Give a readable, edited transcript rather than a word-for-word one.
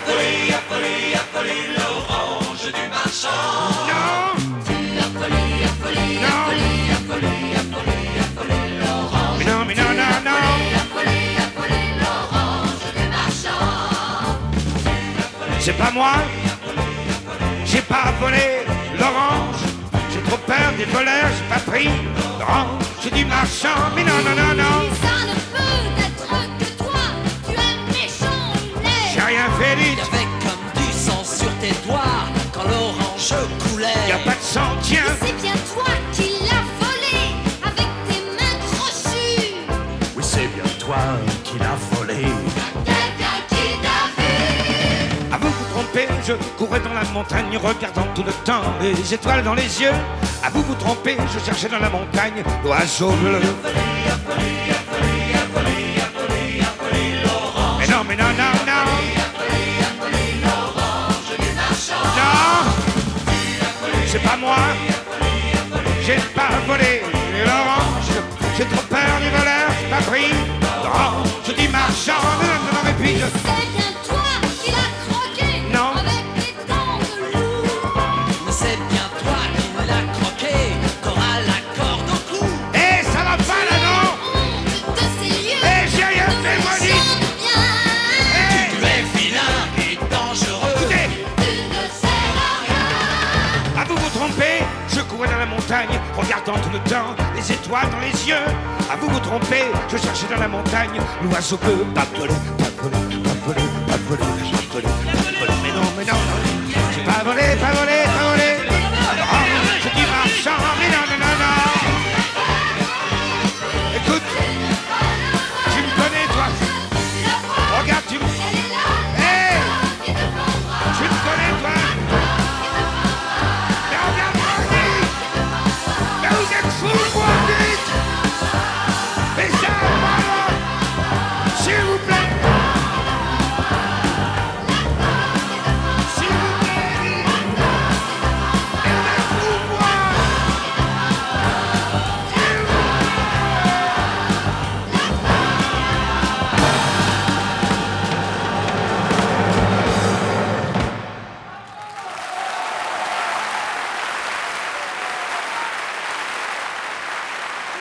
l'orange du marchand. Non. Mais non, mais non, non, non. C'est pas moi. J'ai pas volé l'orange. J'ai trop peur des voleurs. J'ai pas pris l'orange du marchand. Mais non, non, non, non. Ça ne peut être que toi. Tu es méchant, laid. J'ai rien fait, dites. Y'avait comme du sang sur tes doigts quand l'orange coulait. Y a pas de sang, tiens. C'est bien toi qui l'as volé avec tes mains crochues. Oui, c'est bien toi qui l'as volé. Quelqu'un qui t'a vu. À vous vous trompez, je courais dans la montagne regardant tout le temps les étoiles dans les yeux. À vous vous trompez, je cherchais dans la montagne l'oiseau bleu. Mais non, mais non, non, non. Non, c'est pas moi. J'ai pas volé l'orange. J'ai trop peur des voleurs. J'ai pas pris l'orange du marchand. Non, non, non, mais puis je... C'est bien toi qui l'as croqué. Non. Avec tes dents de loup. Mais c'est bien toi qui me l'as croqué, qu'aura la corde au cou. Eh, ça va pas là, non. Honte de ces lieux. Eh, j'ai rien fait, moi, Ne me dites. chante bien. Eh, Tu es vilain et dangereux. écoutez, Tu ne sers à rien. à vous vous trompez, je courais dans la montagne, regardant tout le temps les étoiles dans les yeux. À vous vous trompez, je cherchais dans la montagne l'oiseau bleu. Pas volé, pas volé, pas volé, pas volé, pas volé, pas